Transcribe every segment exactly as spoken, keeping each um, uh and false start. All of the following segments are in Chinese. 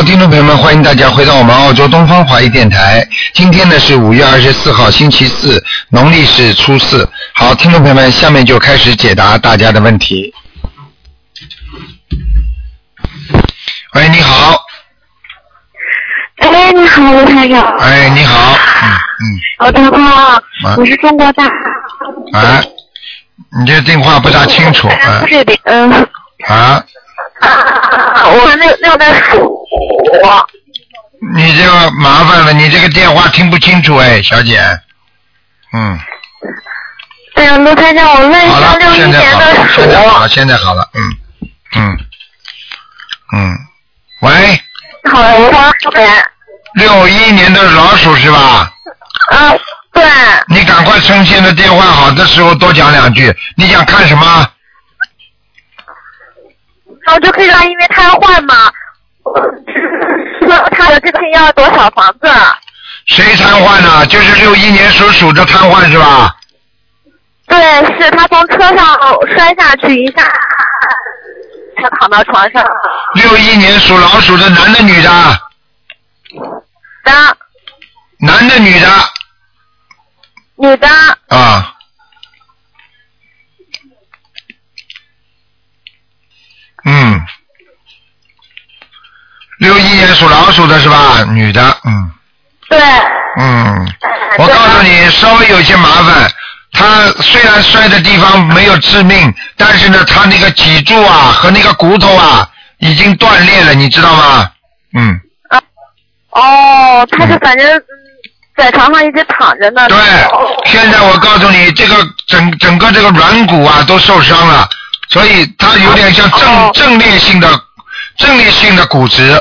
听众朋友们，欢迎大家回到我们澳洲东方华语电台。今天呢是五月二十四号星期四，农历是初四。好，听众朋友们，下面就开始解答大家的问题。喂，你好。 哎，你好，卢台长。 哎，你好。嗯嗯。 我打过了，我是中国大。 啊，你这电话不大清楚。啊、 不是的，嗯。 啊。 啊，我那那在数。 你这个麻烦了，你这个电话听不清楚哎，小姐。嗯。 哎呀，卢台长，我问一下六一年的鼠。 现在好了，现在好了，嗯嗯嗯。喂。 好了，我说六一年的老鼠是吧？ 啊，对。 你赶快趁现在电话好的时候多讲两句。你想看什么？ 然后就可以让因为瘫痪嘛。他的这个要多少房子？ 谁瘫痪呢？就是六一年属鼠的瘫痪是吧？ 对，是他从车上摔下去一下，他躺到床上。 六一年属老鼠的男的女的？ 的。 男的女的？ 女的。 啊。嗯。六一年属老鼠的是吧？女的，嗯。 对。 嗯，我告诉你，稍微有些麻烦。他虽然摔的地方没有致命，但是呢，他那个脊柱啊和那个骨头啊已经断裂了，你知道吗？嗯。 啊。哦，他是反正、嗯、在床上一直躺着呢。 对，现在我告诉你，这个整整个这个软骨啊都受伤了，所以他有点像正、哦、正裂性的正裂性的骨折。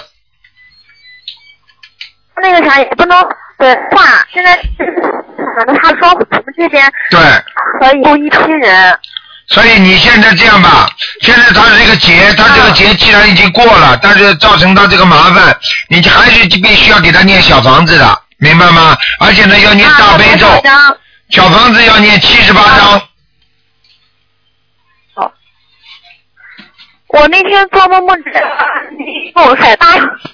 那个啥也不能对话，现在反正他说我们这边对可以雇一批人。 所以你现在这样吧，现在他这个劫，他这个劫既然已经过了，但是造成他这个麻烦，你还是必须要给他念小房子的，明白吗？而且呢，要念大悲咒， 啊、 小房子要念七十八章。 好，我那天做梦梦见你跟我甩大。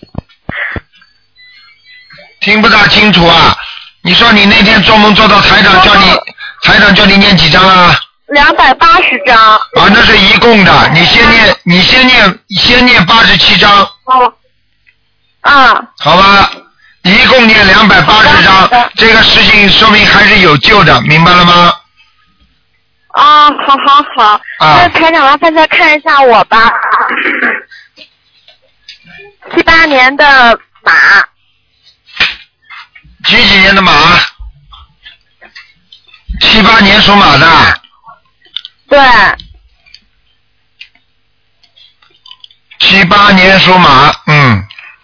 听不大清楚啊！你说你那天做梦做到台长叫你，台长叫你念几张啊？ 两百八十张。啊， 那是一共的，你先念，你先念，先念八十七张。 哦。啊。 好吧，一共念两百八十张，这个事情说明还是有救的，明白了吗？ 啊，好好好。啊。那台长，麻烦再看一下我吧。七八年的马。 几几年的马？七八年属马的。 对。 七八年属马，嗯。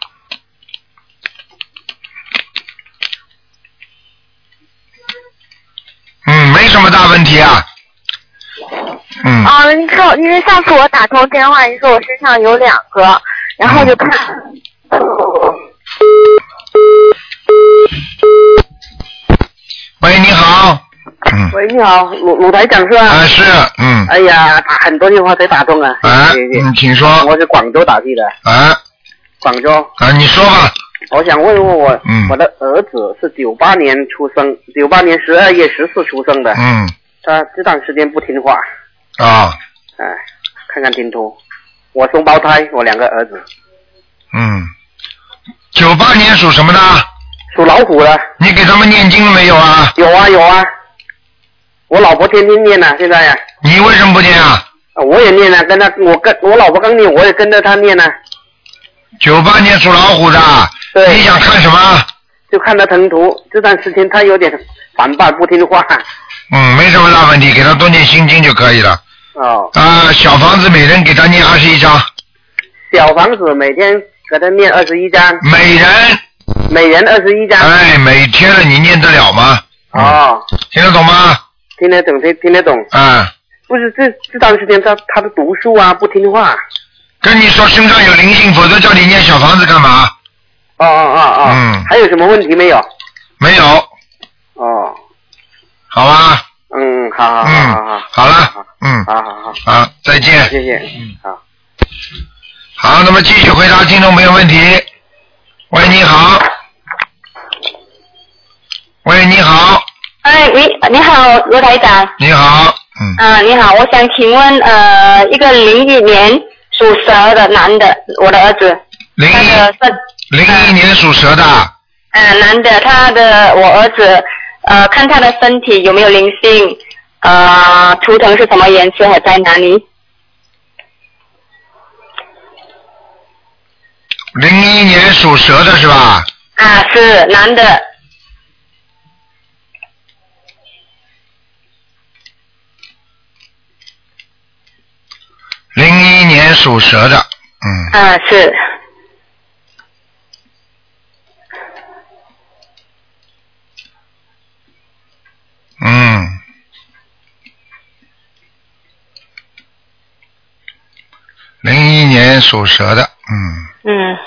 嗯，没什么大问题啊。嗯。 啊，你说，因为上次我打通电话，你说我身上有两个，然后就看。嗯喂，你好。嗯。 喂，你好，鲁鲁台长是吧？ 啊，是，嗯。 哎呀，打很多电话才打通啊。 啊，嗯，请说。 我是广州打去的。 啊。 广州。 啊，你说吧。 我想问问我， 嗯， 我的儿子是九八年出生，九八年十二月十四出生的。 嗯。 他这段时间不听话。 啊。 哎，看看听图。我双胞胎，我两个儿子。 嗯。九八年属什么的？ 属老虎的。 你给他们念经了没有啊？ 有啊有啊，我老婆天天念呢、啊，现在呀、啊。 你为什么不念啊？ 我也念啊，跟他，我跟我老婆刚念，我也跟着他念呢、啊。 九八年属老虎的。 对。 你想看什么？ 就看他腾图，这段时间他有点反叛不听话。 嗯，没什么大问题，给他多念心经就可以了。 哦。 啊，小房子每人给他念二十一张。 小房子每天给他念二十一张。 每人。 每人二十一张。 哎，每天了，你念得了吗？ 哦。 听得懂吗？ 听得懂，听听得懂。 啊。 不是这这段时间他他的读书啊不听话。 跟你说身上有灵性，否则叫你念小房子干嘛？ 哦哦哦哦。嗯。还有什么问题没有？ 没有。 哦。 好吧。 嗯，好好好好好。 好了。嗯。 好好好。 好，再见。 谢谢。嗯，好。 好，那么继续回答听众朋友问题。 喂，你好。喂，你好。 哎，你你好，罗台长。 你好，嗯。 啊，你好，我想请问，呃，一个零一年属蛇的男的，我的儿子。 零一。零一年属蛇的。 呃，男的，他的我儿子，呃，看他的身体有没有灵性，呃，图腾是什么颜色和在哪里？ 零一年属蛇的是吧？ 啊，是男的。 零一年属蛇的，嗯。 啊，是。 嗯。零一年属蛇的，嗯。 嗯。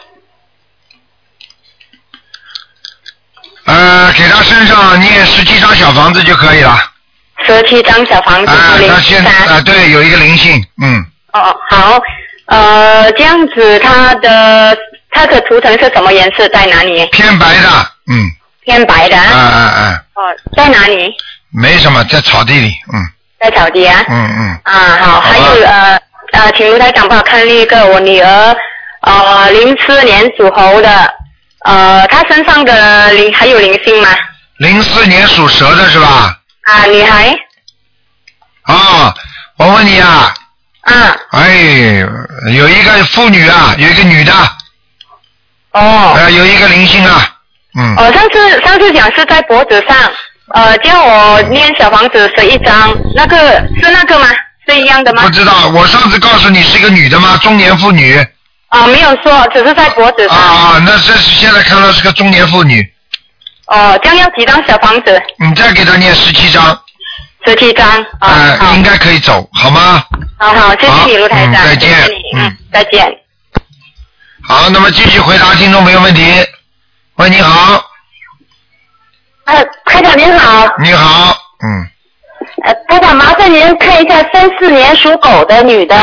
呃，给他身上念十七张小房子就可以了。 十七张小房子。 啊，他现在啊，对，有一个灵性，嗯。 哦，好，呃，这样子，它的它的图腾是什么颜色？在哪里？ 偏白的，嗯。 偏白的。 啊啊啊！ 哦，在哪里？ 没什么，在草地里，嗯。 在草地啊。 嗯嗯。 啊，好，还有呃呃，请卢台长帮我看那个我女儿，呃，零四年属猴的，呃，她身上的灵还有灵性吗？ 零四年属蛇的是吧？ 啊，女孩。 啊，我问你啊。 啊。 哎，有一个妇女啊，有一个女的。 哦。 呃，有一个灵性啊，嗯。 哦，上次上次讲是在脖子上，呃，叫我念小房子十一张，那个是那个吗？是一样的吗？ 不知道，我上次告诉你是一个女的吗？中年妇女。 啊，没有说，只是在脖子上。 啊，那这是现在看到是个中年妇女。 哦，这样要几张小房子？ 你再给她念十七张。 十七张。啊、 呃，应该可以走，好吗？ 好好，谢谢你，卢台长。 嗯，再见。 谢谢你，嗯，再见。 好，那么继续回答听众朋友问题。喂，你好。 呃，台长您好。 你好，嗯。 呃，台长，麻烦您看一下三四年属狗的女的。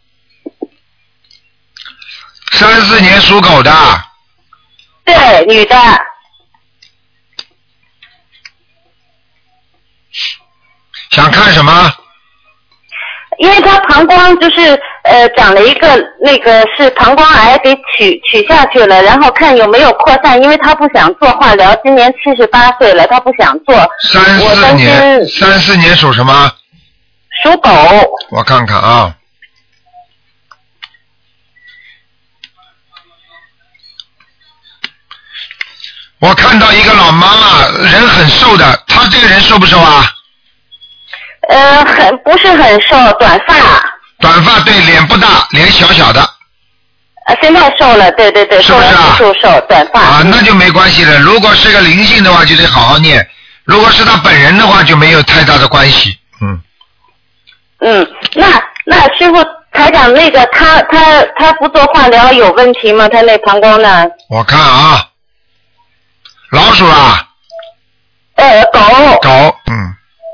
三四年属狗的。 对，女的。 想看什么？ 因为她膀胱就是呃长了一个那个是膀胱癌给取取下去了，然后看有没有扩散，因为她不想做化疗，今年七十八岁了，她不想做。 三四年，三四年属什么？ 属狗。 我看看啊。我看到一个老妈妈，人很瘦的，她这个人瘦不瘦啊？ 呃，很不是很瘦，短发。 短发，对，脸不大，脸小小的。 呃，现在瘦了，对对对， 是不是啊？ 瘦瘦，短发。 啊，那就没关系了。如果是个灵性的话，就得好好念；如果是他本人的话，就没有太大的关系。嗯。 嗯，那那师傅台长，那个他他他不做化疗有问题吗？他那膀胱呢？ 我看啊，老鼠啊。 呃，狗。 狗，嗯。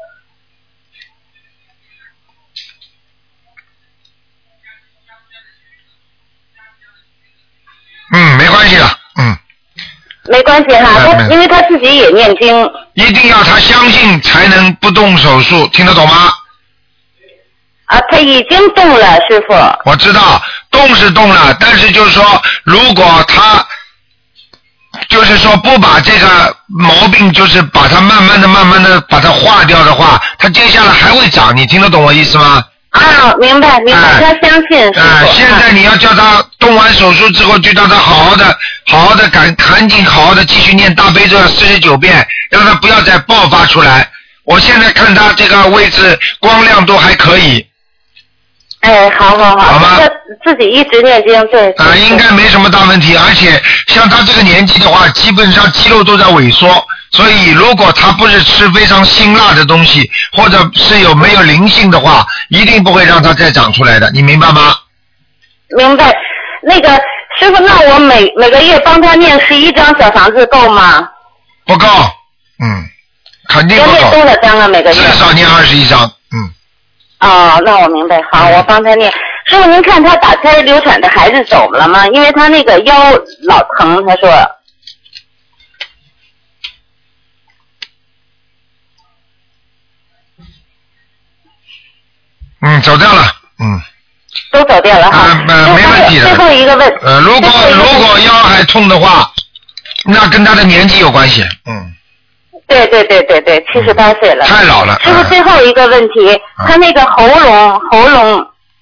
嗯，没关系的，嗯。 没关系哈，他因为他自己也念经。 一定要他相信才能不动手术，听得懂吗？ 啊，他已经动了，师傅。 我知道，动是动了，但是就是说，如果他就是说不把这个毛病，就是把它慢慢的、慢慢的把它化掉的话，他接下来还会长，你听得懂我意思吗？ 啊，明白明白，哎、他相信师傅。 哎，现在你要叫他动完手术之后，就让他好好的、好好的赶赶紧好好的继续念大悲咒四十九遍，让他不要再爆发出来。我现在看他这个位置光亮都还可以。 哎，好好好， 好吗？ 他自己一直念经，对。 啊，应该没什么大问题，而且像他这个年纪的话，基本上肌肉都在萎缩，所以如果他不是吃非常辛辣的东西，或者是有没有灵性的话，一定不会让他再长出来的，你明白吗？ 明白。那个师傅，那我每每个月帮他念十一张小房子够吗？ 不够，嗯，肯定不够。 要念多少张啊？每个月？ 至少念二十一张，嗯。 哦，那我明白，好，我帮他念。师傅，您看他打胎流产的孩子走了吗？因为他那个腰老疼，他说。 嗯，走掉了，嗯。 都走掉了哈。 啊，呃，没问题的。 最后一个问。 呃，如果如果腰还痛的话，那跟他的年纪有关系，嗯。 对对对对对，七十八岁了。 太老了。 师傅，最后一个问题， 啊、 他那个喉咙喉咙。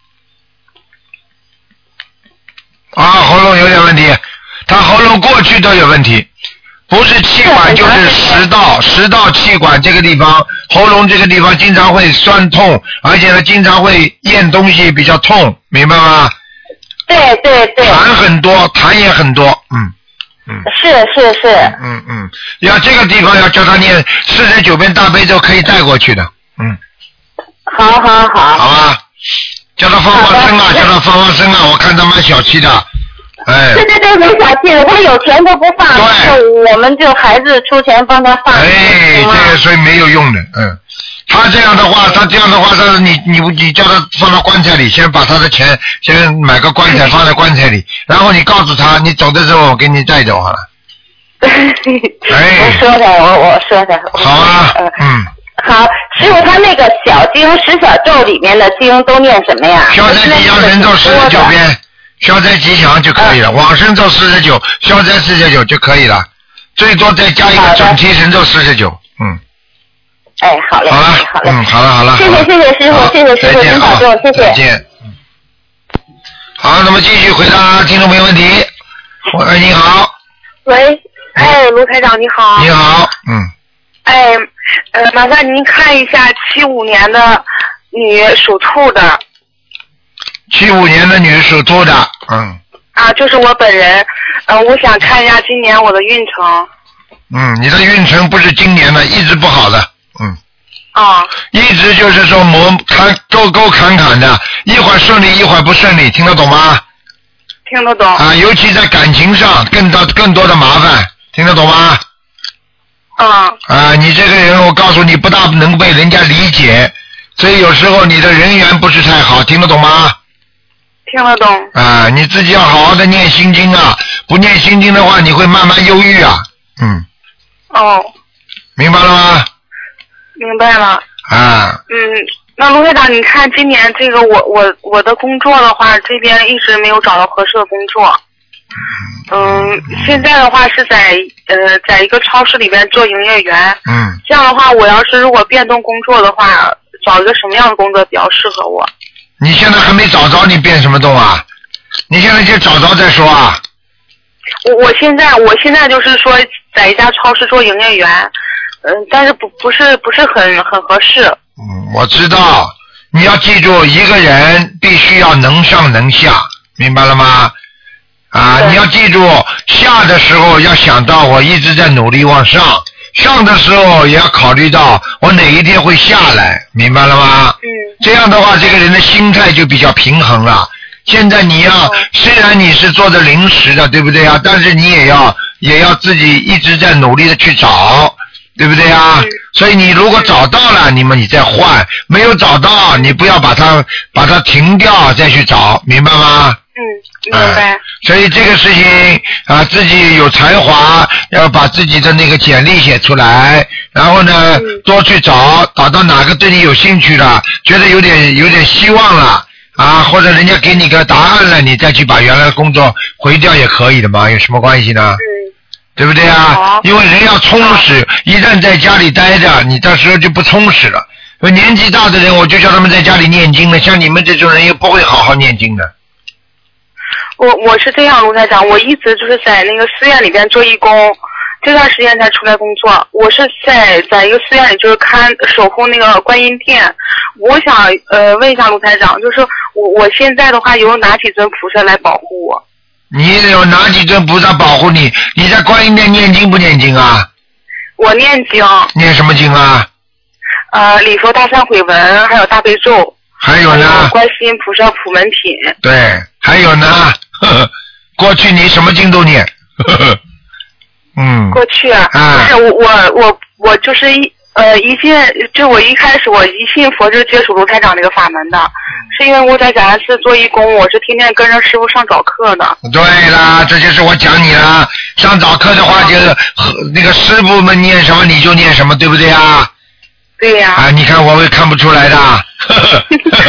啊，喉咙有点问题，他喉咙过去都有问题。不是气管就是食道，食道气管这个地方，喉咙这个地方经常会酸痛，而且呢经常会咽东西比较痛，明白吗？ 对对对。 痰很多，痰也很多，嗯嗯。 是是是。 嗯嗯，要这个地方要叫他念四十九遍大悲咒可以带过去的，嗯。 好好好。 好吧，叫他放放生啊，叫他放放生啊，我看他蛮小气的。哎， 对对对，没小气的，他有钱都不放，对，我们就孩子出钱帮他放。 哎，这个所以没有用的，嗯，他这样的话，他这样的话，他你你你叫他放到棺材里，先把他的钱先买个棺材放在棺材里，然后你告诉他，你走的时候我给你带走好了。 哎，我说的，我我说的。 好啊，嗯。 好，师傅，他那个小经十小咒里面的经都念什么呀？ 消灾吉祥神咒四十九遍。消灾吉祥就可以了，嗯、往生咒四十九，消灾四十九就可以了，最多再加一个准提神咒四十九，嗯。 哎，好嘞， 好了， 好嘞， 嗯，好了好了。 谢谢谢谢师傅，谢谢师傅，您保重，谢谢。 再见。好，那么继续回答听众朋友问题。喂，你好。 喂，哎，卢台长你好。 你好，嗯。 哎，呃，麻烦您看一下七五年的女属兔的。 七五年的女属兔的，嗯。 啊，就是我本人，嗯、呃，我想看一下今年我的运程。 嗯，你的运程不是今年的，一直不好的，嗯。 啊。 一直就是说磨坎沟沟坎坎的，一会儿顺利，一会儿不顺利，听得懂吗？ 听得懂。 啊，尤其在感情上更多更多的麻烦，听得懂吗？ 啊。 啊，你这个人，我告诉你，不大能被人家理解，所以有时候你的人缘不是太好，听得懂吗？ 听得懂。 啊，你自己要好好的念心经啊！不念心经的话，你会慢慢忧郁啊。嗯。 哦。 明白了吗？ 明白了。 啊。 嗯，那卢会长，你看今年这个我我我的工作的话，这边一直没有找到合适的工作。嗯，现在的话是在呃，在一个超市里边做营业员。 嗯。 这样的话，我要是如果变动工作的话，找一个什么样的工作比较适合我？ 你现在还没找着，你变什么动啊？你现在先找着再说啊。 我我现在我现在就是说在一家超市做营业员，嗯、呃，但是不不是不是很很合适。 嗯，我知道，你要记住，一个人必须要能上能下，明白了吗？啊，你要记住，下的时候要想到我一直在努力往上，上的时候也要考虑到我哪一天会下来，明白了吗？ 嗯。 这样的话，这个人的心态就比较平衡了。现在你要，嗯、虽然你是做的临时的，对不对啊？但是你也要也要自己一直在努力的去找，对不对啊？嗯、所以你如果找到了，你们你再换；没有找到，你不要把它把它停掉，再去找，明白吗？ 嗯，明白。 呃、所以这个事情啊，自己有才华，要把自己的那个简历写出来，然后呢， 嗯、 多去找，找到哪个对你有兴趣的，觉得有点有点希望了啊，或者人家给你个答案了，你再去把原来的工作回掉也可以的嘛，有什么关系呢？ 嗯。 对不对啊？因为人要充实，一旦在家里待着，你到时候就不充实了。年纪大的人，我就叫他们在家里念经了，像你们这种人又不会好好念经的。 我我是这样，卢台长，我一直就是在那个寺院里边做义工，这段时间才出来工作。我是在在一个寺院里，就是看守护那个观音殿。我想呃问一下卢台长，就是我我现在的话有哪几尊菩萨来保护我？ 你有哪几尊菩萨保护你？你在观音殿念经不念经啊？ 我念经。 念什么经啊？ 呃，礼佛大忏悔文，还有大悲咒。 还有呢？ 还有观世音菩萨普门品。 对，还有呢？呵呵，过去你什么经都念。呵呵，嗯。 过去啊。啊。是我我我我就是一呃一进就我一开始我一信佛就接触卢台长这个法门的，是因为我在咱寺做义工，我是天天跟着师傅上早课的。 对啦，这就是我讲你啦。上早课的话，就是那个师傅们念什么你就念什么，对不对啊？ 对呀。 啊，你看我会看不出来的。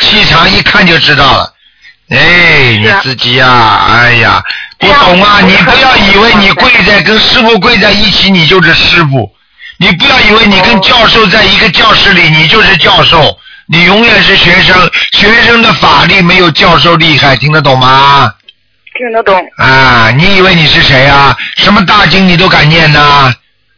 气场一看就知道了。哎，你自己呀、啊，哎呀，不懂啊！你不要以为你跪在跟师傅跪在一起，你就是师傅；你不要以为你跟教授在一个教室里，你就是教授。你永远是学生，学生的法力没有教授厉害，听得懂吗？ 听得懂。 啊，你以为你是谁啊？什么大经你都敢念呐？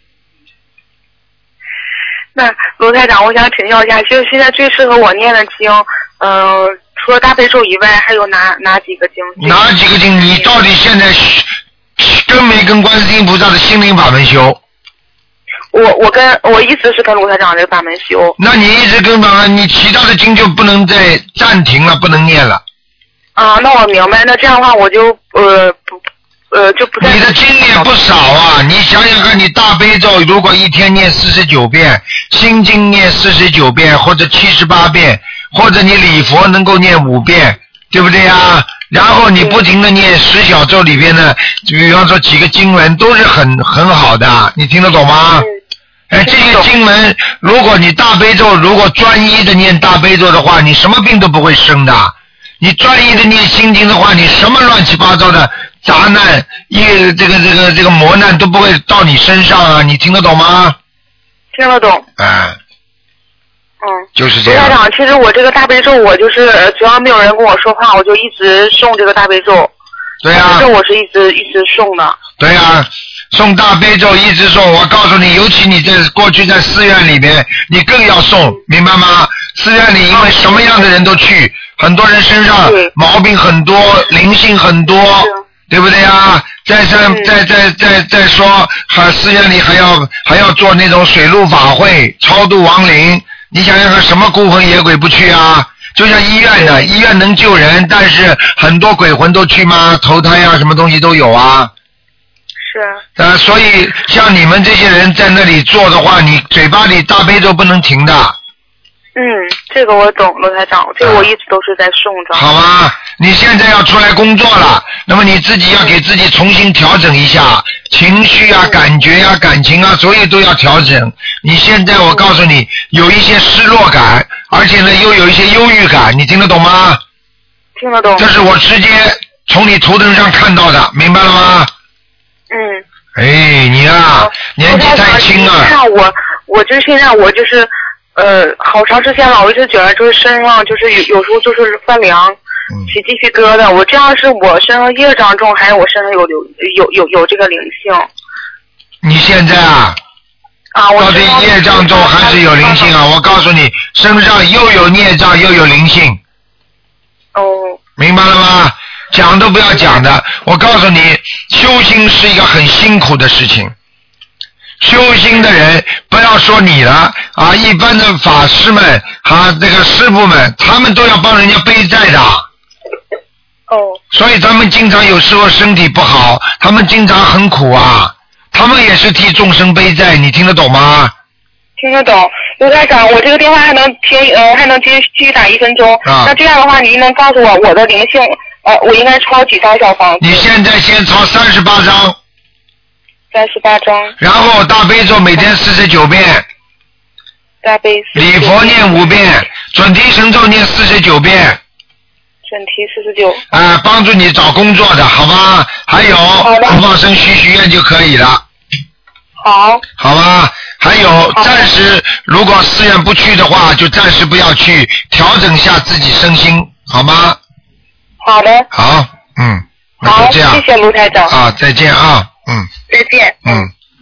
那卢台长，我想请教一下，就是现在最适合我念的经，嗯、呃，除了大悲咒以外，还有哪哪几个经？ 哪几个经？你到底现在跟没跟观世音菩萨的心灵法门修？ 我我跟我一直是跟卢台长这个法门修。 那你一直跟法门，你其他的经就不能再暂停了，不能念了。 啊，那我明白，那这样的话我就呃不呃就不再。 你的经也不少啊，你想想看，你大悲咒如果一天念四十九遍，心经念四十九遍或者七十八遍，或者你礼佛能够念五遍，对不对啊？然后你不停的念十小咒里边的，比方说几个经文都是很很好的，你听得懂吗？哎，这些经文，如果你大悲咒如果专一的念大悲咒的话，你什么病都不会生的。你专一的念心经的话，你什么乱七八糟的杂难、一这个这个这个磨难都不会到你身上啊！你听得懂吗？ 听得懂。 哎。 嗯。 就是这样。 卢台长，其实我这个大悲咒，我就是只要没有人跟我说话，我就一直诵这个大悲咒。 对呀、啊。 这我是一直一直诵的。 对呀、啊。诵大悲咒一直诵，我告诉你，尤其你在过去在寺院里边，你更要诵，明白吗？寺院里因为什么样的人都去，很多人身上毛病很多，灵性很多，对不对呀？再再再再再再说，还寺院里还要还要做那种水陆法会，超度亡灵。你想想看，什么孤魂野鬼不去啊？就像医院的，医院能救人，但是很多鬼魂都去吗？投胎啊，什么东西都有啊。 是。 呃，所以像你们这些人在那里做的话，你嘴巴里大悲咒不能停的。 嗯，这个我懂，罗台长，这个我一直都是在诵着。 好吧，你现在要出来工作了，那么你自己要给自己重新调整一下情绪啊、感觉啊、感情啊，所有都要调整。你现在我告诉你，有一些失落感，而且呢又有一些忧郁感，你听得懂吗？ 听得懂。 这是我直接从你图腾上看到的，明白了吗？ 嗯。 哎，你啊，年纪太轻了。 你看我，我就现在我就是。呃，好长时间了，我一直觉得就是身上就是有有时候就是发凉，起鸡皮疙瘩。我这样是我身上业障重，还是我身上有有有有有这个灵性？ 你现在啊， 啊，我到底业障重还是有灵性啊？我告诉你，身上又有孽障又有灵性。 哦。 明白了吗？讲都不要讲的。我告诉你，修心是一个很辛苦的事情。修心的人，不要说你了啊！一般的法师们啊，这个师傅们，他们都要帮人家背债的。 哦。 所以他们经常有时候身体不好，他们经常很苦啊。他们也是替众生背债，你听得懂吗？ 听得懂，卢台长，我这个电话还能听呃还能继续继续打一分钟。 啊。 那这样的话，您能告诉我我的灵性呃，我应该抄几张小房子？ 你现在先抄三十八张。 三十八章， 然后大悲咒每天四十九遍， 大悲礼佛念五遍，准提神咒念四十九遍， 准提四十九。 啊，帮助你找工作的，好吧？还有放生许许愿就可以了。 好。 好吧，还有暂时如果寺院不去的话，就暂时不要去，调整下自己身心，好吗？ 好的。 好，嗯，那好， 就这样。 谢谢卢台长。 啊，再见啊。嗯， 再见。 嗯，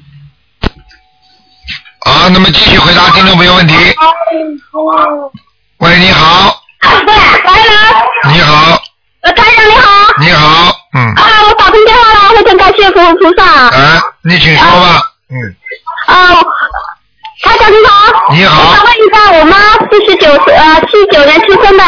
好，那么继续回答听众朋友问题。喂，你好。 喂，来了。 你好。 呃，台长你好。 你好，嗯。 啊，我打通电话了，非常感谢菩菩萨。 哎，你请说吧。嗯。 啊，台长你好。 你好。 我想问一下，我妈四十九岁，呃，七九年出生的。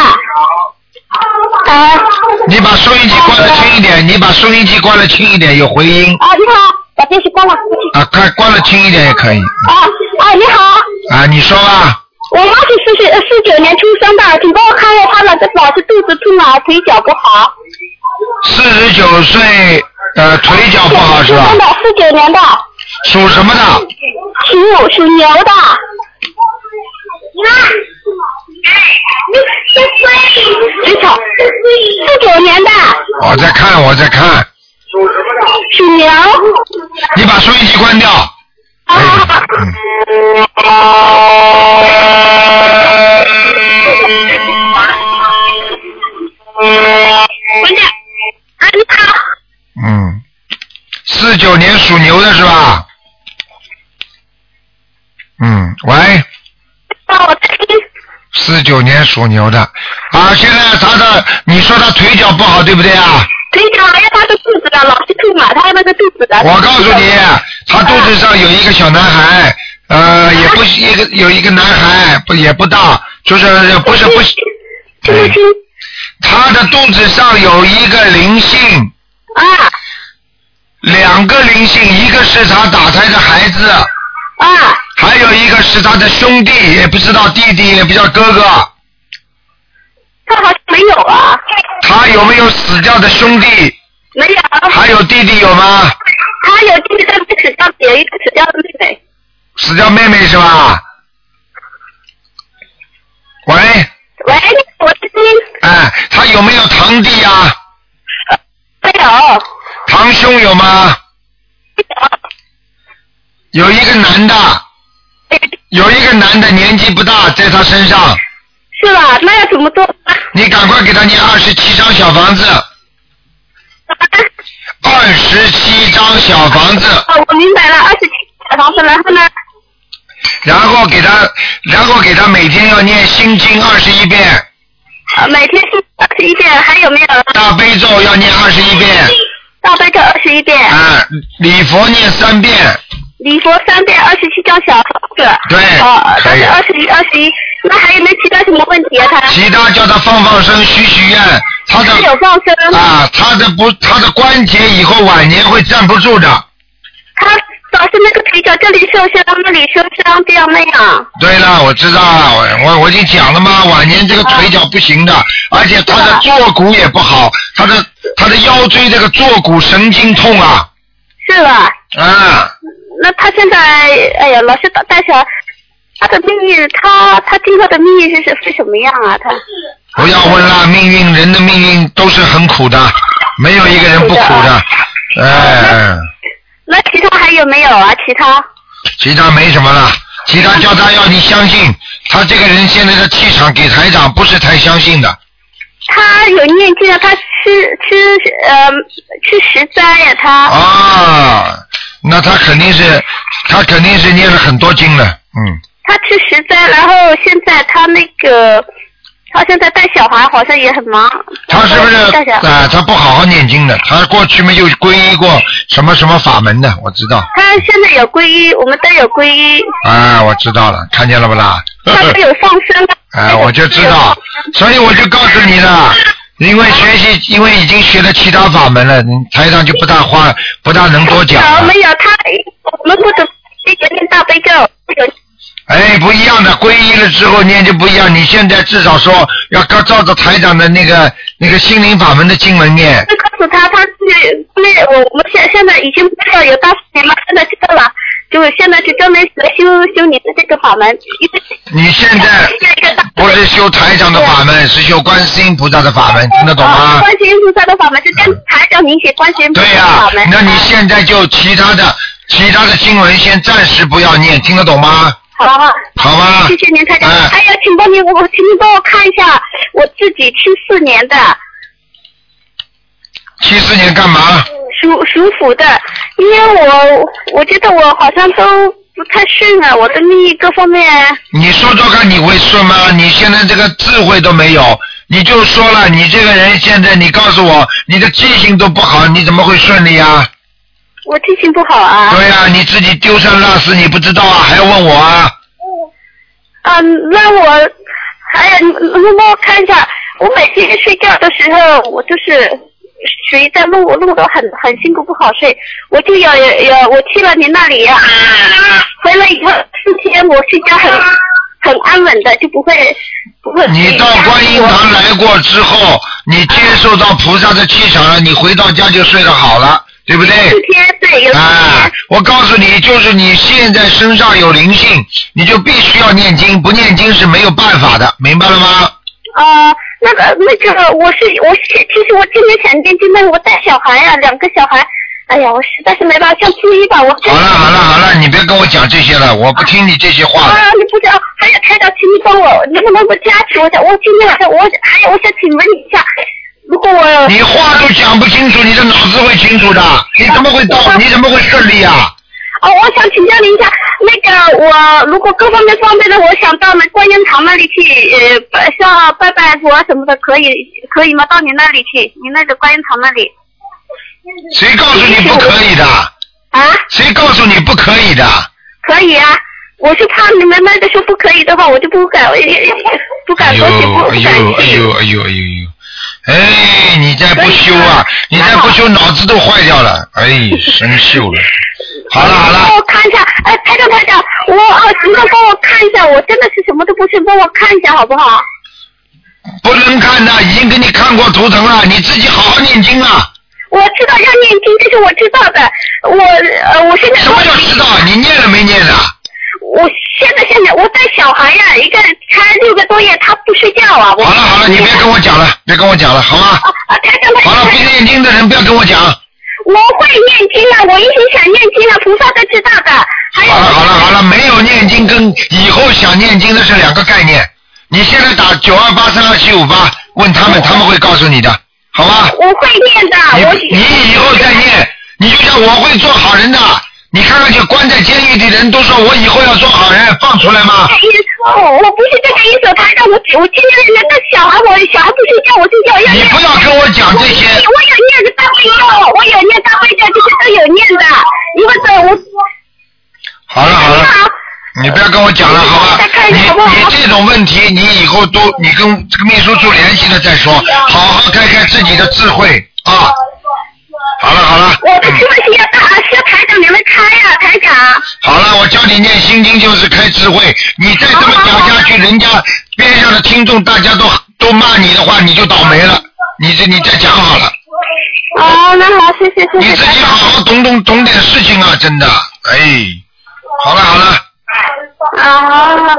哎。 你把收音机关了轻一点，你把收音机关了轻一点，有回音。 啊，你好，把电视关了。 啊，关关了轻一点也可以。 啊啊，你好。 啊，你说吧。 我妈是四十四九年出生的，请帮我看看她的老是肚子痛啊，腿脚不好。 四十九岁，呃，腿脚不好是吧？ 出生的，四九年的。 属什么的？ 属属牛的。妈，哎，你我在看，我在看。 属牛。 你把收音机关掉。 啊。关掉。啊，你好。 嗯，四九年属牛的是吧？嗯，喂。 哦，我在听。 四九年属牛的，啊，现在他的，你说他腿脚不好，对不对啊？ 腿脚还有他的肚子啊，老是吐嘛，他那个肚子的。 我告诉你，他肚子上有一个小男孩，呃，也不一个有一个男孩，不也不大，就是不是不是。 听不清。 他的肚子上有一个灵性。 啊。 两个灵性，一个是他打胎的孩子。 啊。 还有一个是他的兄弟，也不知道弟弟，也不知道哥哥。 他好像没有啊。 他有没有死掉的兄弟？ 没有。 还有弟弟有吗？ 他有弟弟，但是死掉，有一个死掉的妹妹。 死掉妹妹是吧？喂。 喂，我听。 哎，他有没有堂弟啊？ 没有。 堂兄有吗？有。有一个男的。有一个男的年纪不大，在他身上。 是吧？那要怎么做？ 你赶快给他念二十七张小房子。二十七张小房子。 哦，我明白了，二十七小房子，然后呢？ 然后给他，然后给他每天要念心经二十一遍。 啊，每天心二十一遍，还有没有？ 大悲咒要念二十一遍。 大悲咒二十一遍。 啊，礼佛念三遍。 礼佛三遍，二十七张小房子。 对。 哦，但是二十一，二十一，那还有没有其他什么问题啊？他。 其他叫他放放生，许许愿。他的。 有放生。 啊，他的不，他的关节以后晚年会站不住的。 他老是那个腿脚这里受伤，那里受伤，这样那样。 对了，我知道了，我我我已经讲了嘛，晚年这个腿脚不行的，而且他的坐骨也不好，他的他的腰椎这个坐骨神经痛啊。 是吧？ 啊。 那他现在，哎呀，老是带小孩，他的命运，他他今后的命运是是是什么样啊？他不要问了，命运人的命运都是很苦的，没有一个人不苦的。哎。 那其他还有没有啊？其他？ 其他没什么了，其他叫他要你相信，他这个人现在的气场给台长不是太相信的。 他有念经啊，他吃吃呃吃食斋呀、啊，他。 啊。那他肯定是，他肯定是念了很多经了，嗯。 他吃食斋，然后现在他那个，他现在带小孩好像也很忙。 他是不是啊？他不好好念经的，他过去没有皈依过什么什么法门的，我知道。 他现在有皈依，我们都有皈依。 啊，我知道了，看见了不啦？ 他都有放生。 哎，我就知道，所以我就告诉你了。因为学习，因为已经学了其他法门了，台上就不大花，不大能多讲了。 没有他，我们不止一个念大悲咒。 哎，不一样的，皈依了之后念就不一样。你现在至少说要照着台长的那个那个心灵法门的经文念。 就告诉他，他是那我我们现现在已经不知道有大十年了，现在知道了，就现在就专门来修修你的这个法门。 你现在不是修台长的法门，是修观世音菩萨的法门，听得懂吗？ 哦、观世音菩萨的法门是跟台长您写观世音菩萨的法门。 对呀、啊，那你现在就其他的其他的经文先暂时不要念，听得懂吗？ 好， 好吗？ 谢谢您台长。 哎、 还有，请帮你，我请你帮我看一下我自己七四年的。 七四年干嘛？ 属属虎的，因为我我觉得我好像都不太顺啊，我的命运各方面。 你说说看，你会顺吗？你现在这个智慧都没有，你就说了，你这个人现在，你告诉我，你的记性都不好，你怎么会顺利啊？ 我记性不好啊。 对啊，你自己丢三落四，你不知道啊，还要问我啊？ 嗯，那我还有，能不能帮我看一下？我每天睡觉的时候，我就是属于在弄弄得很很辛苦，不好睡。我就有有我去了你那里呀、啊，回来以后四天我睡觉很很安稳的，就不会不会。 你到观音堂来过之后，你接受到菩萨的气场了，你回到家就睡得好了。对不对？ 四天对，有四天。 啊，我告诉你，就是你现在身上有灵性，你就必须要念经，不念经是没有办法的，明白了吗？ 呃， 那个那个，我是我是，其实我今天想念经，但是我带小孩呀、啊，两个小孩，哎呀，我实在是没办法，像初一吧，我。 好了好了好了，你别跟我讲这些了，我不听你这些话了。 啊，你不讲，还有台长，请你帮我，能不能够加持我？我今天晚上我还有，我想请问你一下，如果我。 你话都讲不清楚，你的脑子会清楚的，你怎么会到？你怎么会顺利啊？ 哦，我想请教您一下，那个我如果各方面方便的，我想到那观音堂那里去，呃，拜像拜拜佛什么的，可以可以吗？到你那里去，你那个观音堂那里。 谁告诉你不可以的？ 啊？ 谁告诉你不可以的？ 可以啊，我是怕你们那个说不可以的话，我就不敢，不敢说起，不敢去。 哎呦哎呦哎呦哎呦！哎，你再不修啊，你再不修，脑子都坏掉了，哎，生锈了。好了好了， 帮我看一下，哎，台长台长，我啊，能够帮我看一下，我真的是什么都不是，帮我看一下好不好？ 不能看的，已经给你看过图腾了，你自己好好念经啊。 我知道要念经，这是我知道的，我呃，我现在什么叫知道？你念了没念的？ 我现在现在我带小孩呀、啊，一个才六个多月，他不睡觉啊。我好了好了，你别跟我讲了，别跟我讲了，好吗？ 啊，台长台长。 好了，不念经的人不要跟我讲。 我会念经啊，我一直想念经啊，菩萨都知道的。还有。 好了好了好了，没有念经跟以后想念经的是两个概念。你现在打九二八三二七五八问他们，他们会告诉你的，好吗？ 我会念的。我你你以后再念，你就像我会做好人的。你看看，就关在监狱的人都说我以后要做好人，放出来吗？ 哦，我不是这个意思，台长，我我今天那个小孩，我小孩不睡觉，我睡觉要。 你不要跟我讲这些。 我有念的大悲咒，我有念大悲咒，这些都有念的，因为这我。 好了好了，你不要跟我讲了，好吧？你你这种问题，你以后都你跟这个秘书处联系了再说，好好开开自己的智慧啊。好了好了， 我的智慧是要大，是要台长你们开呀、啊，台长。 好了，我教你念心经就是开智慧，你再这么讲下去，人家边上的听众大家都都骂你的话，你就倒霉了。你这你再讲好了。 哦，那好，谢谢谢谢。 你自己好好懂懂懂点事情啊，真的，哎，好了好了。 啊。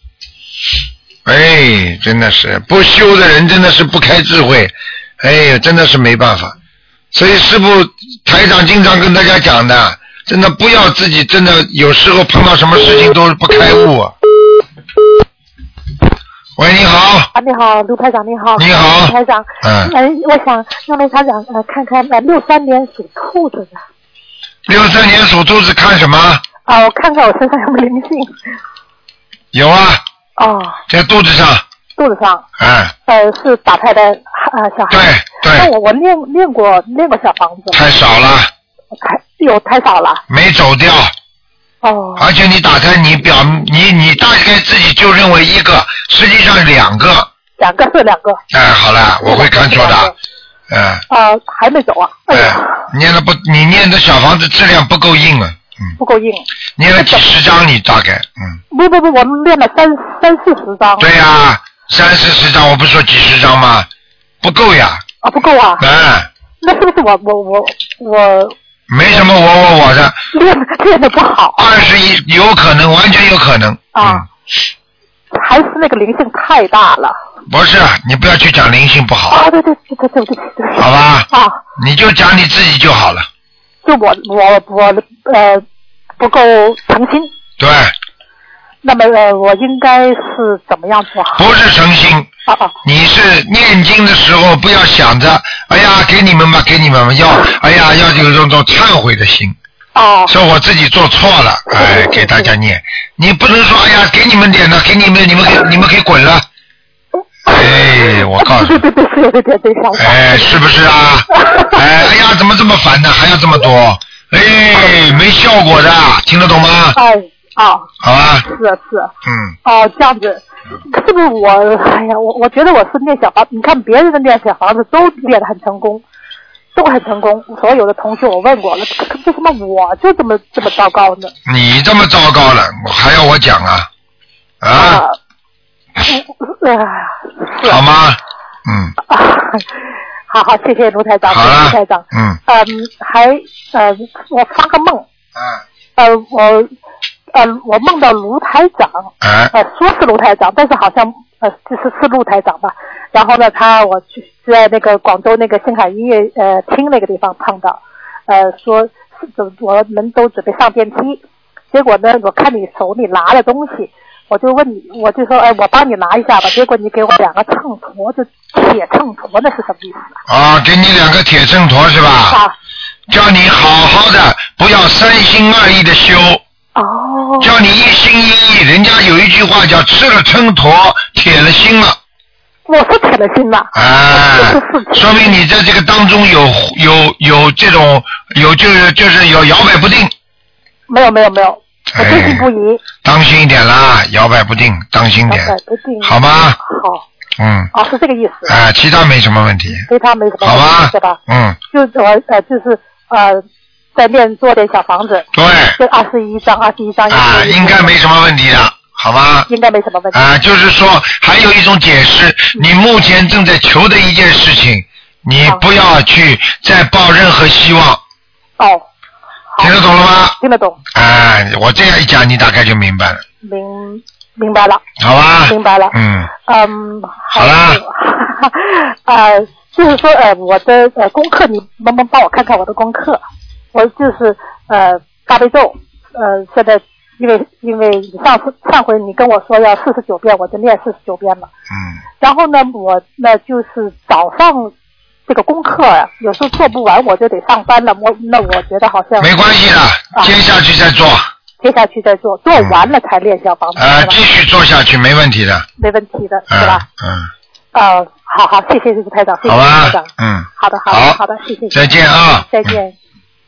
哎，真的是不修的人，真的是不开智慧，哎呀，真的是没办法。所以师父台长经常跟大家讲的，真的不要自己真的有时候碰到什么事情都是不开悟、啊。喂，你好。 啊，你好，卢台长，你好。 你好， 卢台长。 嗯。 呃，我想让卢台长呃看看呃六三年属兔子的。 六三年属兔子看什么？ 啊，我看看我身上有没有灵性。 有啊。 哦。在肚子上。 肚子上。 嗯。 呃，是打胎的呃小孩。 对对。 那我我念念过念过小房子。 太少了。 太有太少了。 没走掉。 哦。 而且你打胎，你表你你大概自己就认为一个，实际上两个。 两个是两个。 哎，好了，我会看错的。嗯。 啊，还没走啊。 哎，念的不，你念的小房子质量不够硬啊。嗯。 不够硬。 念了几十张，你大概嗯。 不不不，我们练了三三四十张。 对呀、啊，三四十张，我不说几十张吗？不够呀。 啊，不够啊。 嗯。 那是不是我我我我？ 没什么我我我的。 练练的不好。 二十一有可能，完全有可能。 啊。嗯、还是那个灵性太大了。 不是，你不要去讲灵性不好。 啊，对对对对对对对。 好吧。 啊。 你就讲你自己就好了。 就我我我呃不够诚心。 对。 那么呃我应该是怎么样做好？ 不是诚心。 啊啊。你是念经的时候不要想着，哎呀给你们吧给你们吧，要哎呀要有这种忏悔的心。 哦。 说我自己做错了，哎，给大家念。你不能说哎呀给你们点了，给你们你们可以你们可以滚了。哎，我告诉你。 对对对对对对对。 哎，是不是啊？哎，哎呀，怎么这么烦呢？还要这么多？哎，没效果的，听得懂吗？ 哎，啊。 好吧。 是是。 嗯。 哦，这样子，是不是我？哎呀，我我觉得我是念小房，你看别人的念小房子都念得很成功，都很成功。所有的同学我问过了，为什么我就这么这么糟糕呢？ 你这么糟糕了，还要我讲啊？啊？啊嗯、 好吗？嗯。 啊，好好，谢谢卢台长，谢谢卢台长。 嗯。 嗯，还呃，我发个梦。 嗯。 呃，我呃，我梦到卢台长。 哎。 呃，说是卢台长，但是好像呃，就是是卢台长吧。 然后呢，他我去在那个广州那个星海音乐呃厅那个地方碰到，呃说准我们都准备上电梯，结果呢，我看你手里拿了东西，我就问你，我就说哎，我帮你拿一下吧，结果你给我两个秤砣，就铁秤砣，那是什么意思？ 啊，给你两个铁秤砣是吧？ 啊。 叫你好好的，不要三心二意的修。 哦。 叫你一心一意，人家有一句话叫吃了秤砣，铁了心了。 我是铁了心了。 啊，说明你在这个当中有有有这种有就是就是有摇摆不定。 没有没有没有，我坚信不疑。 当心一点啦，摇摆不定，当心点。 摇摆不定。 好吗？ 好。 嗯。 哦，是这个意思。 啊，其他没什么问题。 其他没什么问题。 好吧。 对吧？ 嗯。 就是我呃就是呃在练做点小房子。 对。 就二十一张，二十一张。 啊，应该没什么问题的。好吧， 应该没什么问题啊，就是说还有一种解释，你目前正在求的一件事情，你不要去再抱任何希望。 哦， 听得懂了吗？ 听得懂。 啊，我这样一讲，你大概就明白了。 明明白了。 好吧。 明白了。 嗯。 嗯。 好啦。 呃，就是说呃，我的呃功课，你能不能帮我看看我的功课？我就是呃大悲咒，呃现在。因为因为你上次上回你跟我说要四十九遍，我就念四十九遍了。 嗯。 然后呢，我那就是早上这个功课啊，有时候做不完我就得上班了。我那我觉得好像没关系的，啊、接下去再做。 接下去再做，做完了才练小房子。 呃，继续做下去没问题的。 没问题的， 是吧？ 嗯。 呃，好好，谢谢谢谢台长，谢谢台长。 嗯。 好的好的好的，谢谢。 再见啊！ 再见。嗯、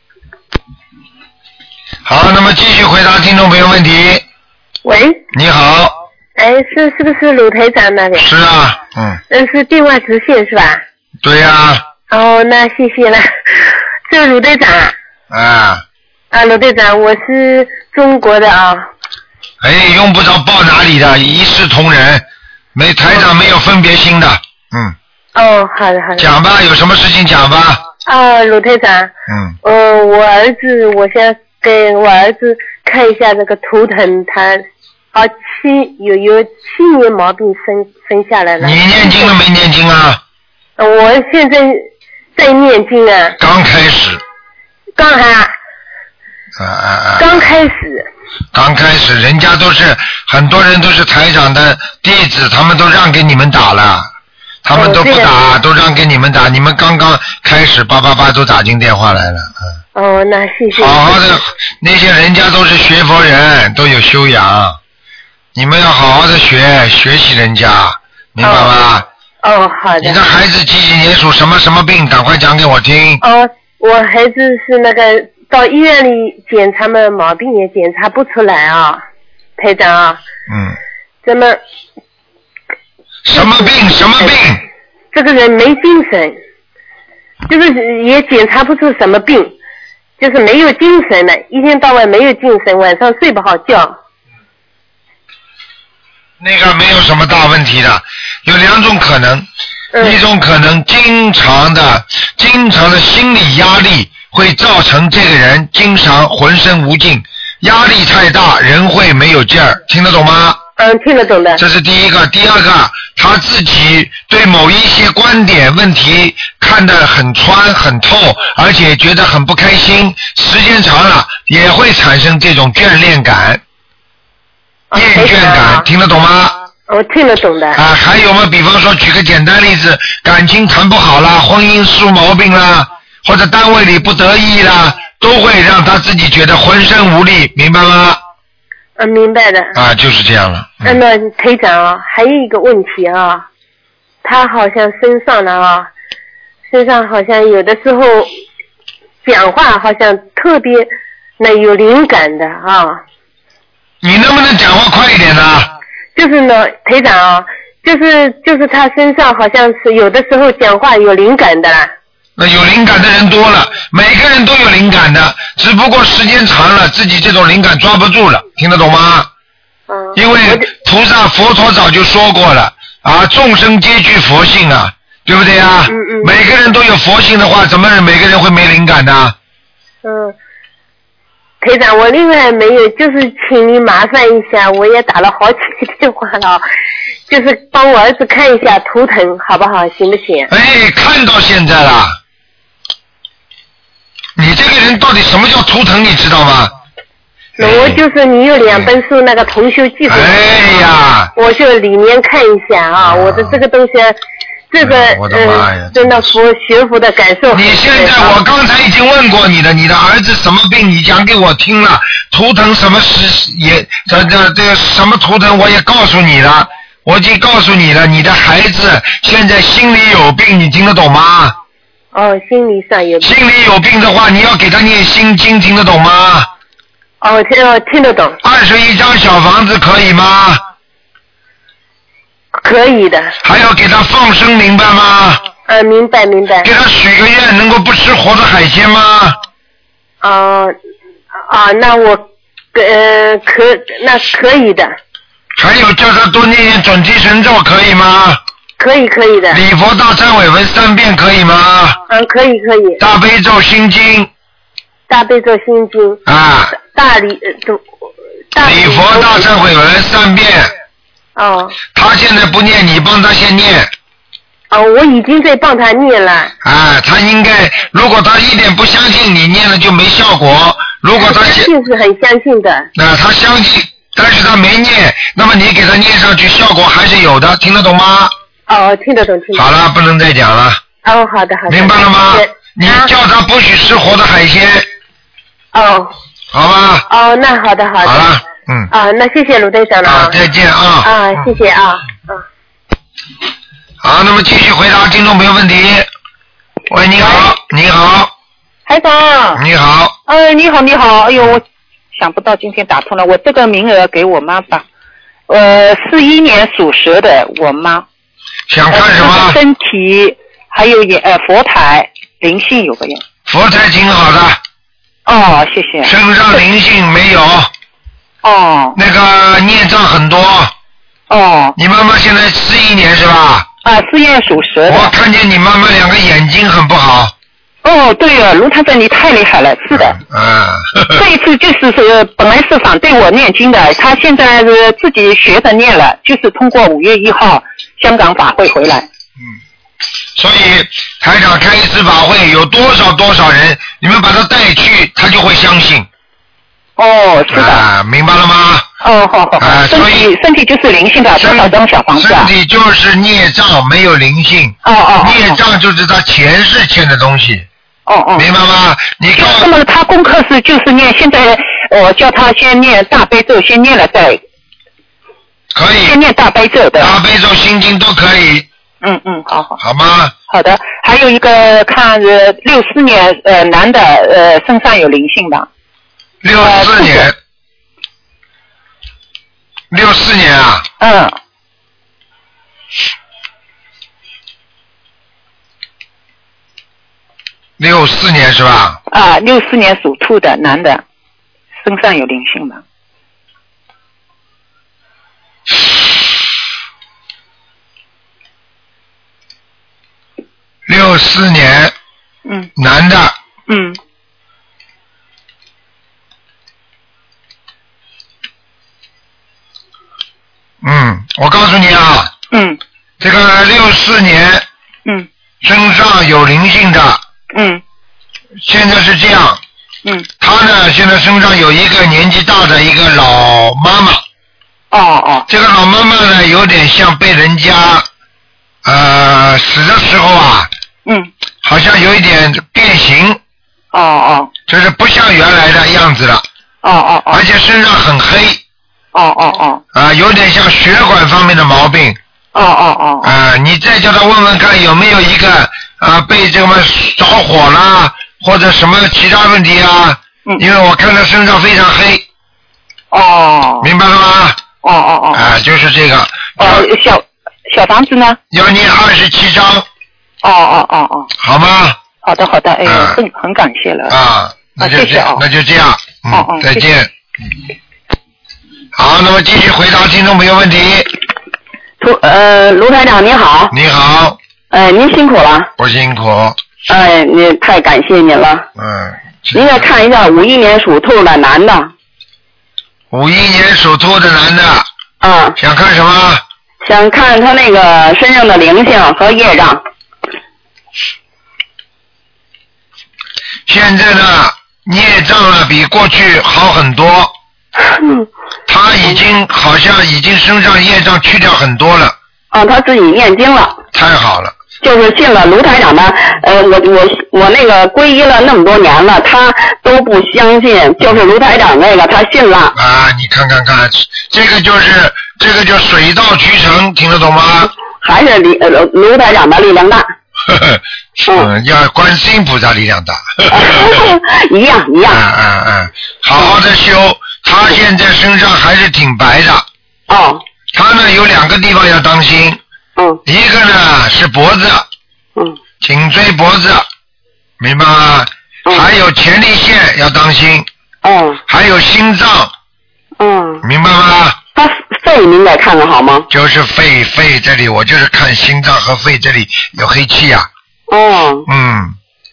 好，那么继续回答听众朋友问题。 喂， 你好。 哎，是是不是鲁台长那里？ 是啊，嗯。 那是电话直线是吧？ 对呀、啊。 哦，那谢谢了。这鲁队长。 啊。 啊，鲁队长，我是中国的啊。 哎，用不着报哪里的，一视同仁，没台长没有分别心的，嗯。 哦，好的好的。 讲吧，有什么事情讲吧。 啊，鲁队长。 嗯。 呃，我儿子，我想给我儿子看一下这个图腾，他。啊，七有有七年毛病生生下来了。 你念经了没念经啊？ 我现在在念经啊。 刚开始。 刚还。 啊啊啊！ 刚开始。 刚开始，人家都是很多人都是台长的弟子，他们都让给你们打了，他们都不打，哦、都让给你们打。你们刚刚开始，叭叭叭都打进电话来了， 嗯。哦，那谢谢。 好好的，那些人家都是学佛人，都有修养。你们要好好的学学习人家，明白吗？ 哦，哦好的。 你的孩子几几年属什么什么病？赶快讲给我听。 哦，我孩子是那个到医院里检查嘛，毛病也检查不出来啊，台长啊。 嗯。 怎么？ 什么病？什么病？ 这个人没精神，就是也检查不出什么病，就是没有精神了，一天到晚没有精神，晚上睡不好觉。 那个没有什么大问题的，有两种可能，嗯、一种可能经常的、经常的心理压力会造成这个人经常浑身无劲，压力太大，人会没有劲儿，听得懂吗？ 嗯，听得懂的。 这是第一个，第二个，他自己对某一些观点问题看得很穿很透，而且觉得很不开心，时间长了也会产生这种眷恋感。厌倦感，听得懂吗？ 我听得懂的。 啊，还有吗？比方说，举个简单例子，感情谈不好啦，婚姻出毛病啦，或者单位里不得意啦，都会让他自己觉得浑身无力，明白吗？ 嗯，明白的。 啊，就是这样了。 嗯，那台长啊，还有一个问题啊，他好像身上呢啊，身上好像有的时候讲话好像特别那有灵感的啊。 你能不能讲话快一点呢？ 就是呢，台长啊，就是就是他身上好像是有的时候讲话有灵感的啦。 那有灵感的人多了，每个人都有灵感的，只不过时间长了，自己这种灵感抓不住了，听得懂吗？ 嗯。 因为菩萨佛陀早就说过了啊，众生皆具佛性啊，对不对啊？ 嗯嗯。 每个人都有佛性的话，怎么每个人会没灵感呢？ 嗯。 台长，我另外没有，就是请你麻烦一下，我也打了好几个电话了，就是帮我儿子看一下图腾，好不好？行不行？ 哎，看到现在了。你这个人到底什么叫图腾，你知道吗？ 我就是你有两本书那个同修技术， 哎呀， 我就里面看一下啊，我的这个东西。这个我的妈呀！ 真的佛学佛的感受。 你现在我刚才已经问过你了，你的儿子什么病？你讲给我听了，图腾什么时也这这这什么图腾我也告诉你了，我已经告诉你了，你的孩子现在心里有病，你听得懂吗？ 哦，心理上有病。 心里有病的话，你要给他念心经，听得懂吗？ 哦，听哦听得懂。 二十一张小房子可以吗？ 可以的。 还要给他放生，明白吗？ 呃，明白明白。 给他许个愿，能够不吃活的海鲜吗？ 哦、呃、啊，那我呃可那可以的。 还有叫他多念念准提神咒，可以吗？ 可以可以的。 礼佛大忏悔文三遍可以吗？ 嗯，可以可以。 大悲咒心经。 大悲咒心经。 啊。 大礼呃大礼佛大忏悔文三遍。 哦。 他现在不念，你帮他先念。 哦，我已经在帮他念了。 啊，他应该，如果他一点不相信你念了就没效果。如果他相信是很相信的。 那、啊、他相信，但是他没念，那么你给他念上去，效果还是有的，听得懂吗？ 哦，听得懂，听得懂。 好了，不能再讲了。 哦，好的，好的。 明白了吗？你叫他不许吃活的海鲜。 哦。 好吧。 哦，那好的，好的。 好了。嗯。 啊，那谢谢卢队长了。 啊，再见啊。 啊，谢谢啊。嗯。 好，那么继续回答听众朋友问题。喂，你好，你好。 台长。 你好。 呃，你好，你好，哎呦，我想不到今天打通了，我这个名额给我妈吧。呃，四一年属蛇的我妈。 想看什么？ 呃、身体还有也呃佛台灵性有个样。 佛台挺好的。 哦，谢谢。 身上灵性没有。 哦。 那个孽障很多。 哦。 你妈妈现在四一年是吧？ 啊，四一年属蛇的。 我看见你妈妈两个眼睛很不好。 哦，对了，卢台长你太厉害了，是的。 嗯。啊、 这一次就是是本来是反对我念经的，他现在是自己学着念了，就是通过五月一号香港法会回来。 嗯。所以台长开一次法会，有多少多少人，你们把他带去，他就会相信。 哦，是的。 啊，明白了吗？ 哦，好好好。啊，身体身体就是灵性的，多少张小房子啊？ 身体就是孽障，没有灵性。 哦哦。 孽障就是他前世欠的东西。 哦哦。 明白吗？你告那么他功课是就是念，现在我叫他先念大悲咒，先念了再。 可以。 先念大悲咒的。 大悲咒、心经都可以。 嗯嗯，好好。 好吗？ 好的，还有一个看呃六四年呃男的呃身上有灵性吧？ 六四年。呃、六四年啊。 嗯。 六四年是吧？ 啊，六四年属兔的男的，身上有灵性吧？ 六四年， 嗯， 男的， 嗯， 嗯，我告诉你啊， 嗯， 这个六四年， 嗯， 身上有灵性的， 嗯， 现在是这样， 嗯， 他呢现在身上有一个年纪大的一个老妈妈， 哦哦， 这个老妈妈呢有点像被人家，呃，死的时候啊。 嗯， 好像有一点变形。 哦哦。 就是不像原来的样子了。 哦哦哦。 而且身上很黑。 哦哦哦。 啊、呃，有点像血管方面的毛病。 哦哦哦。 啊、呃，你再叫他问问看有没有一个啊、呃、被这么着火啦，或者什么其他问题啊？嗯。因为我看他身上非常黑。 哦。 明白了吗？ 哦哦哦。 啊、呃，就是这个。 哦，小小房子呢？ 要念二十七章。 哦哦哦哦， 好吗？ 好的好的，哎呦， 啊、 很很感谢了啊，那就这样， 哦、 那就这样，嗯， 哦哦、 再见。好，那么继续回答听众朋友问题。 卢呃，卢台长你好。 你好。 哎、呃，您辛苦了。 不辛苦。 哎，你太感谢您了。 嗯， 您再看一下五一年属兔的男的。 五一年属兔的男的。 啊。 想看什么？ 想看他那个身上的灵性和业障。 现在呢，业障呢比过去好很多。 嗯。 他已经好像已经身上业障去掉很多了。 啊，他自己念经了。 太好了。 就是信了卢台长的，呃，我我我那个皈依了那么多年了，他都不相信，就是卢台长那个他信了。 啊，你看看看，这个就是这个就水到渠成，听得懂吗？ 还是李呃卢台长的力量大。 呵呵嗯，要观世音菩萨力量大。 一样一样。 嗯嗯嗯，好好的修，他现在身上还是挺白的。 哦。 他呢有两个地方要当心。 嗯。 一个呢是脖子。 嗯。 颈椎脖子，明白吗？嗯。还有前列腺要当心。 嗯。 还有心脏。 嗯。 明白吗？ 他肺您再看看好吗？ 就是肺肺这里，我就是看心脏和肺这里有黑气呀、 啊。哦。 嗯。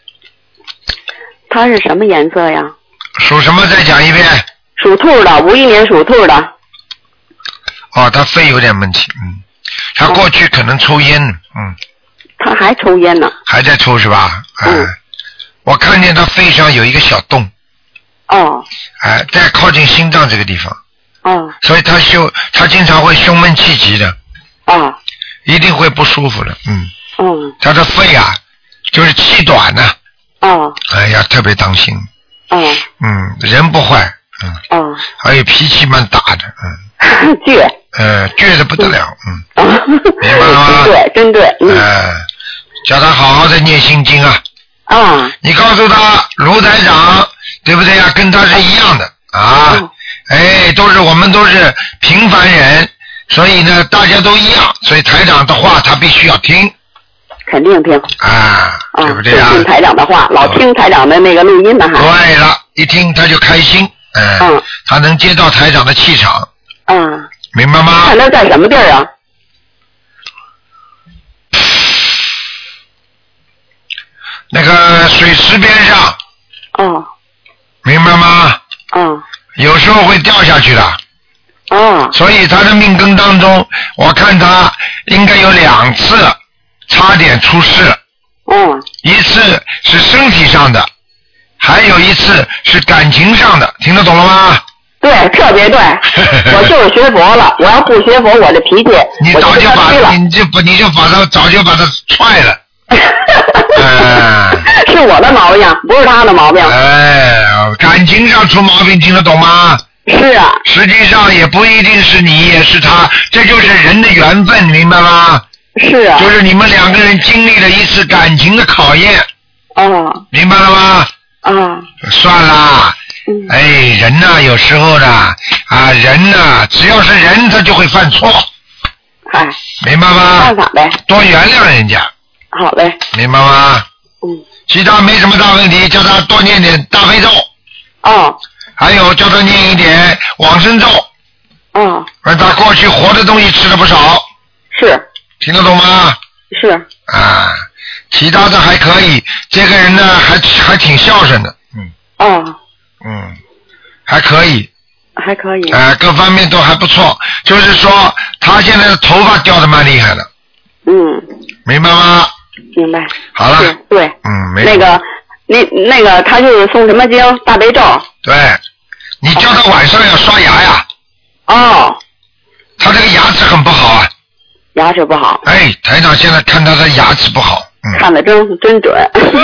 他是什么颜色呀？ 属什么？再讲一遍。 属兔的，五一年属兔的。 哦，他肺有点问题，嗯，他过去可能抽烟，嗯。 他还抽烟呢。 还在抽是吧？嗯。哎、我看见他肺上有一个小洞。 哦。 哎，在靠近心脏这个地方。 哦。 所以他胸，他经常会胸闷气急的。 啊。 一定会不舒服的，嗯。 嗯。 他的肺啊，就是气短呢、 啊。哦。 哎呀，特别当心。 哦。 嗯，人不坏，嗯。 哦。 还有脾气蛮大的， 嗯。倔。 呃，倔得不得了，嗯。明白了吗？ 对，真对。 嗯。呃，叫他好好的念心经啊。 啊。 你告诉他，卢台长，对不对呀、啊？跟他是一样的啊。嗯、哎，都是我们都是平凡人，所以呢，大家都一样，所以台长的话他必须要听。 肯定听。 啊，对不对啊？ 听台长的话，老听台长的那个录音呢，还。 对了，一听他就开心，哎、呃，嗯，他能接到台长的气场。 嗯。 明白吗？ 看他在什么地儿啊？ 那个水池边上。 哦。 明白吗？ 嗯。 有时候会掉下去的。 哦。 所以他的命根当中，我看他应该有两次差点出事。 嗯。 一次是身体上的，还有一次是感情上的，听得懂了吗？ 对，特别对，我就是学佛了。我要不学佛，我这脾气， 你早就把你就不你就把他早就把他踹了。呃、 是我的毛病，不是他的毛病。 哎，感情上出毛病，听得懂吗？ 是啊。 实际上也不一定是你，也是他，这就是人的缘分，明白吗？ 是啊。 就是你们两个人经历了一次感情的考验。 哦。 明白了吗？ 啊。 算了。嗯、哎，人呐、啊，有时候呢，啊，人呐、啊，只要是人，他就会犯错。 哎， 明白吗？ 办法呗。 多原谅人家。 好嘞。 明白吗？ 嗯。 其他没什么大问题，叫他多念点大悲咒。 哦。 还有叫他念一点往生咒。 哦。 让他过去活的东西吃了不少。 是。 听得懂吗？ 是。 啊，其他的还可以，这个人呢还还挺孝顺的。嗯。 哦。 嗯，还可以， 还可以， 呃，各方面都还不错。就是说，他现在的头发掉的蛮厉害的。 嗯。 明白吗？ 明白。 好了。 对。 嗯，没。 那个，那那个，他就是诵什么经？大悲咒。 对，你叫他晚上要刷牙呀。 哦。 他这个牙齿很不好啊。 牙齿不好。 哎，台长现在看他的牙齿不好。嗯。 看得真真准。